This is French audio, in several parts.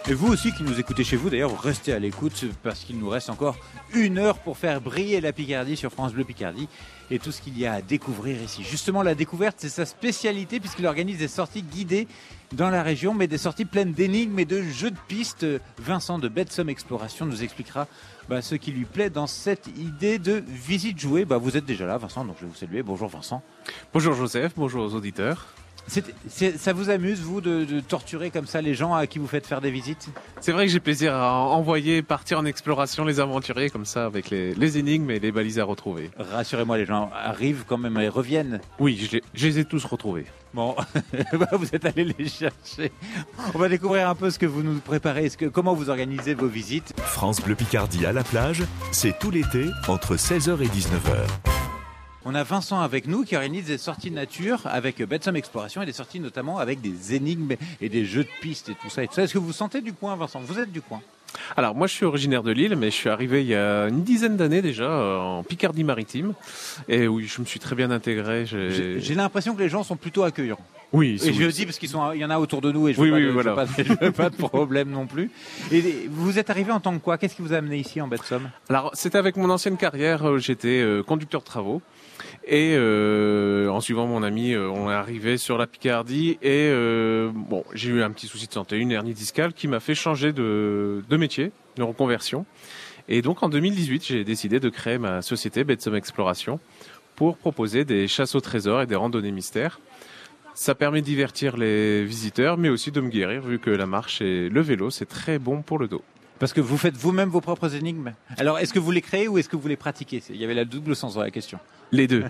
Et vous aussi qui nous écoutez chez vous, d'ailleurs, restez à l'écoute parce qu'il nous reste encore 1 heure pour faire briller la Picardie sur France Bleu Picardie et tout ce qu'il y a à découvrir ici. Justement, la découverte, c'est sa spécialité puisqu'il organise des sorties guidées dans la région, mais des sorties pleines d'énigmes et de jeux de pistes. Vincent de Betsum Exploration nous expliquera ce qui lui plaît dans cette idée de visite jouée. Vous êtes déjà là, Vincent, donc je vais vous saluer. Bonjour Vincent. Bonjour Joseph, bonjour aux auditeurs. Ça vous amuse, vous, de torturer comme ça les gens à qui vous faites faire des visites ? C'est vrai que j'ai plaisir à envoyer partir en exploration les aventuriers comme ça avec les énigmes et les balises à retrouver. Rassurez-moi, les gens arrivent quand même et reviennent. Oui, je les ai tous retrouvés. Bon, vous êtes allés les chercher. On va découvrir un peu ce que vous nous préparez, comment vous organisez vos visites. France Bleu Picardie à la plage, c'est tout l'été entre 16h et 19h. On a Vincent avec nous qui organise des sorties nature avec Betsum Exploration et des sorties notamment avec des énigmes et des jeux de pistes et tout ça. Est-ce que vous sentez du coin, Vincent ? Vous êtes du coin ? Alors moi je suis originaire de Lille, mais je suis arrivé il y a une dizaine d'années déjà en Picardie maritime. Et oui, je me suis très bien intégré. J'ai l'impression que les gens sont plutôt accueillants. Oui. Et je le dis parce qu'il y en a autour de nous et je veux pas de problème non plus. Et vous êtes arrivé en tant que quoi ? Qu'est-ce qui vous a amené ici en Betsum ? Alors c'était avec mon ancienne carrière, j'étais conducteur de travaux. Et en suivant mon ami, on est arrivé sur la Picardie et j'ai eu un petit souci de santé, une hernie discale qui m'a fait changer de métier, de reconversion. Et donc en 2018, j'ai décidé de créer ma société Betsum Exploration pour proposer des chasses au trésor et des randonnées mystères. Ça permet de divertir les visiteurs, mais aussi de me guérir, vu que la marche et le vélo, c'est très bon pour le dos. Parce que vous faites vous-même vos propres énigmes. Alors, est-ce que vous les créez ou est-ce que vous les pratiquez ? Il y avait la double sens dans la question. Les deux.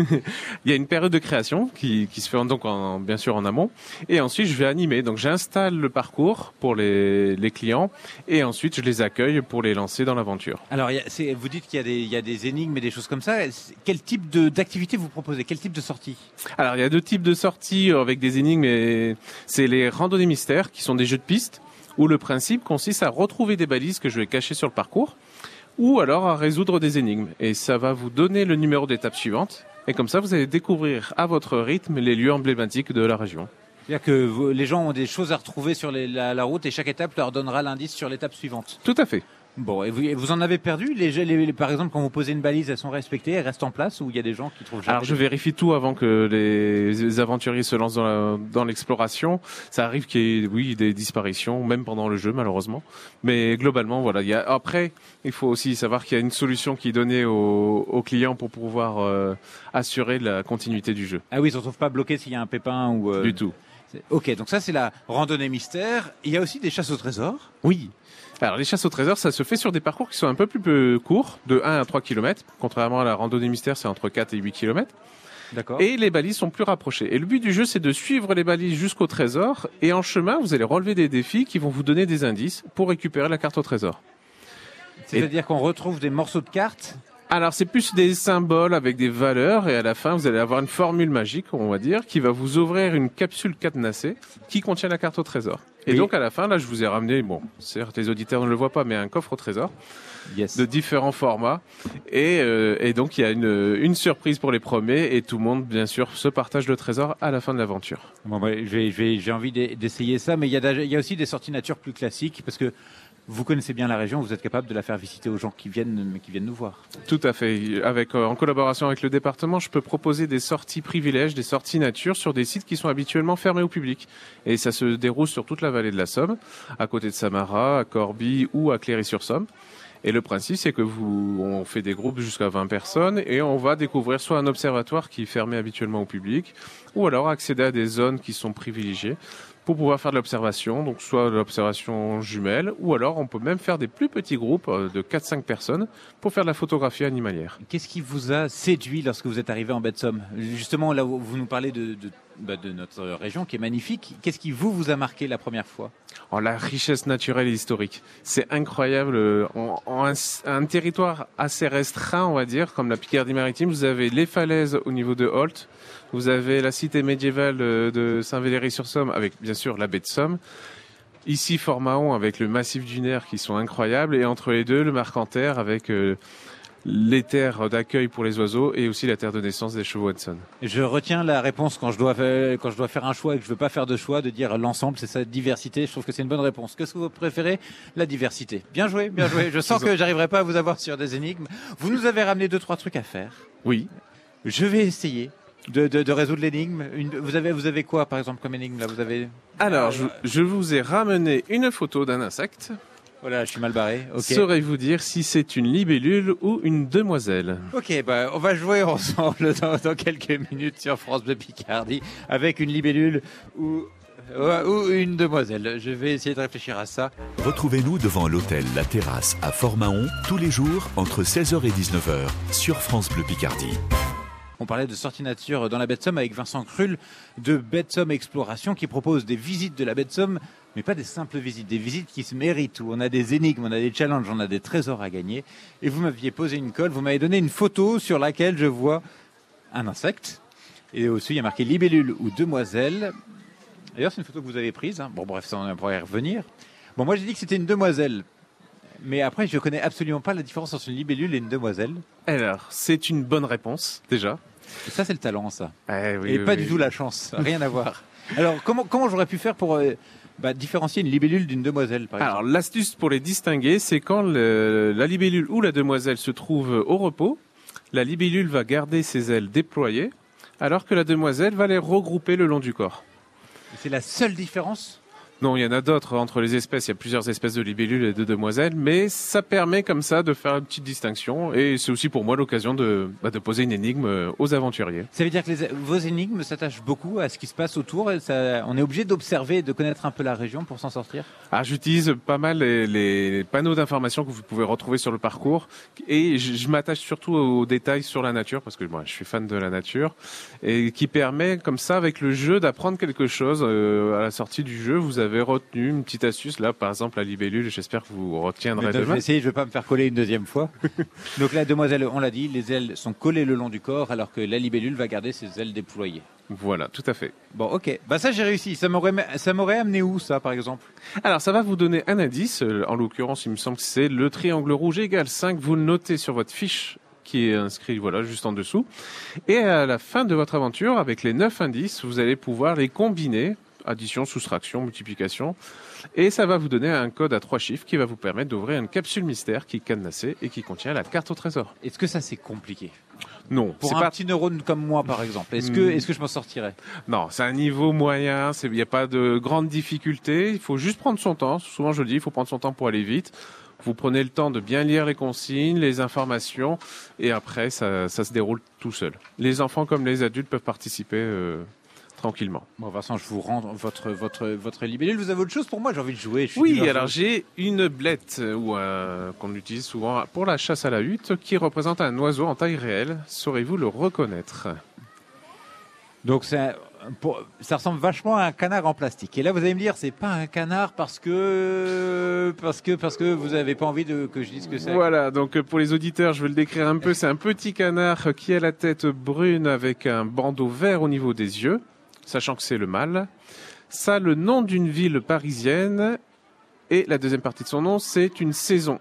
Il y a une période de création qui se fait donc bien sûr en amont. Et ensuite, je vais animer. Donc, j'installe le parcours pour les clients. Et ensuite, je les accueille pour les lancer dans l'aventure. Alors, vous dites qu'il y a des énigmes et des choses comme ça. Quel type d'activité vous proposez ? Quel type de sortie ? Alors, il y a 2 types de sorties avec des énigmes. C'est les randonnées mystères qui sont des jeux de piste, où le principe consiste à retrouver des balises que je vais cacher sur le parcours, ou alors à résoudre des énigmes. Et ça va vous donner le numéro d'étape suivante. Et comme ça, vous allez découvrir à votre rythme les lieux emblématiques de la région. C'est-à-dire que les gens ont des choses à retrouver sur la route et chaque étape leur donnera l'indice sur l'étape suivante. Tout à fait. Bon, et vous en avez perdu par exemple, quand vous posez une balise, elles sont respectées, elles restent en place ou il y a des gens qui trouvent jamais ? Alors je vérifie tout avant que les aventuriers se lancent dans l'exploration. Ça arrive qu'il y ait des disparitions, même pendant le jeu malheureusement. Mais globalement, voilà. Après, il faut aussi savoir qu'il y a une solution qui est donnée aux clients pour pouvoir assurer la continuité du jeu. Ah oui, ils ne se retrouvent pas bloqués s'il y a un pépin ou... Du tout. Ok, donc ça c'est la randonnée mystère. Il y a aussi des chasses au trésor ? Oui. Alors les chasses au trésor, ça se fait sur des parcours qui sont un peu plus courts, de 1 à 3 km. Contrairement à la randonnée mystère, c'est entre 4 et 8 km. D'accord. Et les balises sont plus rapprochées. Et le but du jeu, c'est de suivre les balises jusqu'au trésor. Et en chemin, vous allez relever des défis qui vont vous donner des indices pour récupérer la carte au trésor. C'est-à-dire qu'on retrouve des morceaux de cartes ? Alors c'est plus des symboles avec des valeurs et à la fin vous allez avoir une formule magique, on va dire, qui va vous ouvrir une capsule cadenassée qui contient la carte au trésor. Et donc à la fin, là je vous ai ramené, certes les auditeurs ne le voient pas, mais un coffre au trésor de différents formats. Et donc il y a une surprise pour les premiers et tout le monde bien sûr se partage le trésor à la fin de l'aventure. Bon, j'ai envie d'essayer ça, mais il y a aussi des sorties nature plus classiques parce que vous connaissez bien la région, vous êtes capable de la faire visiter aux gens qui viennent nous voir. Tout à fait. En collaboration avec le département, je peux proposer des sorties privilèges, des sorties nature sur des sites qui sont habituellement fermés au public. Et ça se déroule sur toute la vallée de la Somme, à côté de Samara, à Corbie ou à Cléry-sur-Somme. Et le principe, c'est que on fait des groupes jusqu'à 20 personnes et on va découvrir soit un observatoire qui est fermé habituellement au public, ou alors accéder à des zones qui sont privilégiées pour pouvoir faire de l'observation, donc soit de l'observation jumelle, ou alors on peut même faire des plus petits groupes de 4-5 personnes pour faire de la photographie animalière. Qu'est-ce qui vous a séduit lorsque vous êtes arrivé en Betsum ? Justement, là où vous nous parlez de notre région qui est magnifique, qu'est-ce qui vous a marqué la première fois ? La richesse naturelle et historique. C'est incroyable. Un territoire assez restreint, on va dire, comme la Picardie maritime, vous avez les falaises au niveau de Holt, vous avez la cité médiévale de Saint-Valery-sur-Somme avec bien sûr la baie de Somme. Ici, Fort-Mahon avec le massif dunaire qui sont incroyables et entre les deux, le Marcanterre avec les terres d'accueil pour les oiseaux et aussi la terre de naissance des chevaux Hudson. Je retiens la réponse quand je dois faire un choix et que je veux pas faire de choix, de dire l'ensemble, c'est sa diversité. Je trouve que c'est une bonne réponse. Qu'est-ce que vous préférez? La diversité. Bien joué, bien joué. Je sens que j'arriverai pas à vous avoir sur des énigmes. Vous nous avez ramené 2-3 trucs à faire. Oui. Je vais essayer de résoudre l'énigme. Vous avez quoi, par exemple, comme énigme là? Vous avez. Alors, je vous ai ramené une photo d'un insecte. Voilà, je suis mal barré. Okay. Saurez-vous dire si c'est une libellule ou une demoiselle? Ok, on va jouer ensemble dans quelques minutes sur France Bleu Picardie avec une libellule ou une demoiselle. Je vais essayer de réfléchir à ça. Retrouvez-nous devant l'hôtel La Terrasse à Fort-Mahon tous les jours entre 16h et 19h sur France Bleu Picardie. On parlait de sortie nature dans la baie de Somme avec Vincent Krull de Baie de Somme Exploration qui propose des visites de la baie de Somme, mais pas des simples visites, des visites qui se méritent, où on a des énigmes, on a des challenges, on a des trésors à gagner. Et vous m'aviez posé une colle, vous m'avez donné une photo sur laquelle je vois un insecte. Et aussi, il y a marqué libellule ou demoiselle. D'ailleurs, c'est une photo que vous avez prise. Hein. Bon, bref, ça, on pourrait y revenir. Bon, moi, j'ai dit que c'était une demoiselle. Mais après, je connais absolument pas la différence entre une libellule et une demoiselle. Alors, c'est une bonne réponse, déjà. Et ça, c'est le talent, ça. Oui, et pas du tout la chance. Rien à voir. Alors, comment j'aurais pu faire pour différencier une libellule d'une demoiselle, par exemple? Alors, l'astuce pour les distinguer, c'est quand la libellule ou la demoiselle se trouve au repos, la libellule va garder ses ailes déployées, alors que la demoiselle va les regrouper le long du corps. C'est la seule différence? Non, il y en a d'autres entre les espèces. Il y a plusieurs espèces de libellules et de demoiselles, mais ça permet comme ça de faire une petite distinction. Et c'est aussi pour moi l'occasion de poser une énigme aux aventuriers. Ça veut dire que vos énigmes s'attachent beaucoup à ce qui se passe autour. Et on est obligé d'observer et de connaître un peu la région pour s'en sortir? Ah, j'utilise pas mal les panneaux d'information que vous pouvez retrouver sur le parcours. Et je m'attache surtout aux détails sur la nature, parce que moi, je suis fan de la nature. Et qui permet comme ça, avec le jeu, d'apprendre quelque chose. À la sortie du jeu, vous avez retenu une petite astuce, là, par exemple, la libellule, j'espère que vous retiendrez demain. Je vais essayer, je ne vais pas me faire coller une deuxième fois. Donc la demoiselle, on l'a dit, les ailes sont collées le long du corps, alors que la libellule va garder ses ailes déployées. Voilà, tout à fait. Bon, ok. Ça, j'ai réussi. Ça m'aurait amené où, ça, par exemple? Alors, ça va vous donner un indice. En l'occurrence, il me semble que c'est le triangle rouge égale 5. Vous le notez sur votre fiche qui est inscrit, voilà, juste en dessous. Et à la fin de votre aventure, avec les 9 indices, vous allez pouvoir les combiner. Addition, soustraction, multiplication. Et ça va vous donner un code à 3 chiffres qui va vous permettre d'ouvrir une capsule mystère qui est cadenassée et qui contient la carte au trésor. Est-ce que ça, c'est compliqué? Non. Pour un petit neurone comme moi, par exemple, est-ce que je m'en sortirais? Non, c'est un niveau moyen, il n'y a pas de grande difficulté. Il faut juste prendre son temps. Souvent, je le dis, il faut prendre son temps pour aller vite. Vous prenez le temps de bien lire les consignes, les informations, et après, ça se déroule tout seul. Les enfants comme les adultes peuvent participer tranquillement. Bon, Vincent, je vous rends votre libellule. Vous avez autre chose pour moi? J'ai envie de jouer. Oui, alors j'ai une blette qu'on utilise souvent pour la chasse à la hutte qui représente un oiseau en taille réelle. Saurez-vous le reconnaître? Donc ça ressemble vachement à un canard en plastique. Et là, vous allez me dire, c'est pas un canard parce que vous n'avez pas envie que je dise ce que c'est. Voilà, donc pour les auditeurs, je vais le décrire un peu. C'est un petit canard qui a la tête brune avec un bandeau vert au niveau des yeux, sachant que c'est le mâle. Ça a le nom d'une ville parisienne et la deuxième partie de son nom, c'est une saison.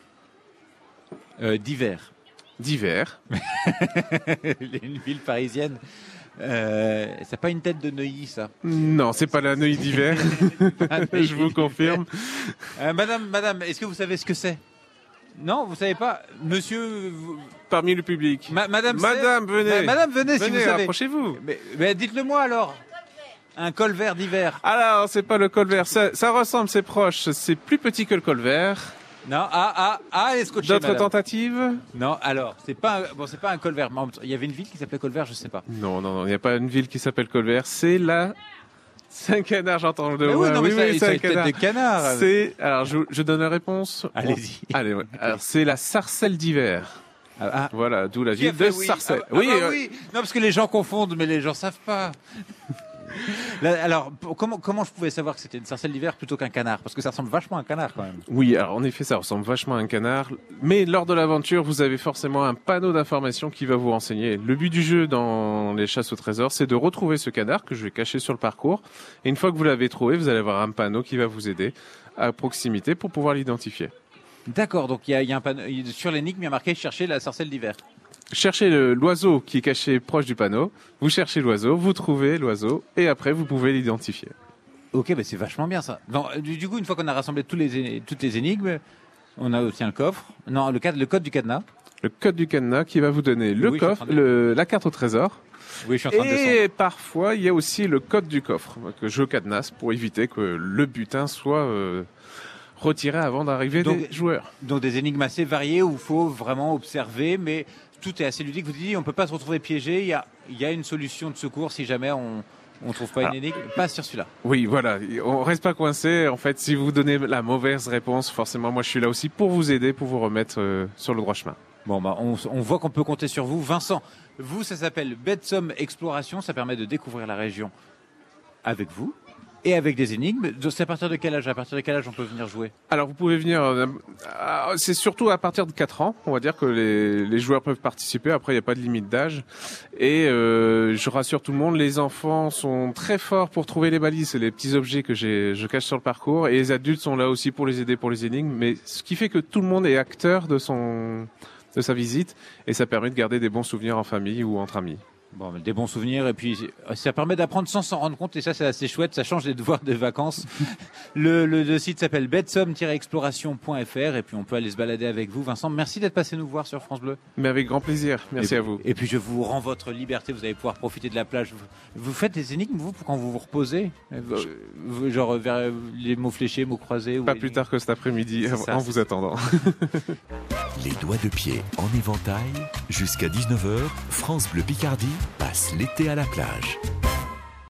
D'hiver. D'hiver. Une ville parisienne. C'est pas une tête de Neuilly, ça? Non, c'est pas la Neuilly d'hiver. Je vous confirme. Madame, est-ce que vous savez ce que c'est? Non, vous savez pas, monsieur. Parmi le public. Madame, venez. Madame, venez si vous savez. Approchez-vous. Mais dites-le moi alors. Un col vert d'hiver. Alors, c'est pas le col vert. Ça ressemble, c'est proche. C'est plus petit que le col vert. Non, est-ce que d'autres tentatives? Non, alors, c'est pas un col vert. Il y avait une ville qui s'appelait Colvert, je sais pas. Non, il n'y a pas une ville qui s'appelle Colvert. C'est un canard, j'entends de voix. Oui, c'est un canard. Tête de canard. Alors, je donne la réponse. Allez-y. Allez, ouais. Alors, c'est la sarcelle d'hiver. Voilà, d'où la ville de Sarcelles. Oui. Non, parce que les gens confondent, mais les gens savent pas. Là, alors, comment je pouvais savoir que c'était une sarcelle d'hiver plutôt qu'un canard? Parce que ça ressemble vachement à un canard quand même. Oui, alors en effet, ça ressemble vachement à un canard. Mais lors de l'aventure, vous avez forcément un panneau d'informations qui va vous renseigner. Le but du jeu dans les chasses au trésor, c'est de retrouver ce canard que je vais cacher sur le parcours. Et une fois que vous l'avez trouvé, vous allez avoir un panneau qui va vous aider à proximité pour pouvoir l'identifier. D'accord, donc il y a un panneau sur l'énigme, il y a marqué chercher la sarcelle d'hiver. Cherchez l'oiseau qui est caché proche du panneau, vous cherchez l'oiseau, vous trouvez l'oiseau, et après vous pouvez l'identifier. Ok, c'est vachement bien ça. Bon, du coup, une fois qu'on a rassemblé toutes les énigmes, on a aussi le coffre. Non, le code du cadenas. Le code du cadenas qui va vous donner le coffre, la carte au trésor. Oui, je suis en train de descendre. Et parfois, il y a aussi le code du coffre, que je cadenasse pour éviter que le butin soit retiré avant d'arriver des joueurs. Donc des énigmes assez variées où il faut vraiment observer, mais tout est assez ludique. Vous dites, on ne peut pas se retrouver piégé. Il y a une solution de secours si jamais on ne trouve pas une énigme. Pas sur celui-là. Oui, voilà. On reste pas coincé. En fait, si vous donnez la mauvaise réponse, forcément, moi, je suis là aussi pour vous aider, pour vous remettre sur le droit chemin. Bon, on voit qu'on peut compter sur vous. Vincent, vous, ça s'appelle Betsum Exploration. Ça permet de découvrir la région avec vous et avec des énigmes. C'est à partir de quel âge? À partir de quel âge on peut venir jouer? Alors, vous pouvez venir... c'est surtout à partir de 4 ans. On va dire que les joueurs peuvent participer. Après, il n'y a pas de limite d'âge. Et je rassure tout le monde, les enfants sont très forts pour trouver les balises. C'est les petits objets que je cache sur le parcours. Et les adultes sont là aussi pour les aider pour les énigmes. Mais ce qui fait que tout le monde est acteur de sa visite. Et ça permet de garder des bons souvenirs en famille ou entre amis. Bon, des bons souvenirs, et puis ça permet d'apprendre sans s'en rendre compte, et ça c'est assez chouette, ça change des devoirs de vacances. Le site s'appelle betsum-exploration.fr, et puis on peut aller se balader avec vous. Vincent, merci d'être passé nous voir sur France Bleu. Mais avec grand plaisir, merci à vous. Et puis je vous rends votre liberté, vous allez pouvoir profiter de la plage. Vous faites des énigmes, vous, quand vous vous reposez, genre vers les mots fléchés, mots croisés? Pas plus tard que cet après-midi, en vous attendant. Les doigts de pied en éventail, jusqu'à 19h, France Bleu Picardie passe l'été à la plage.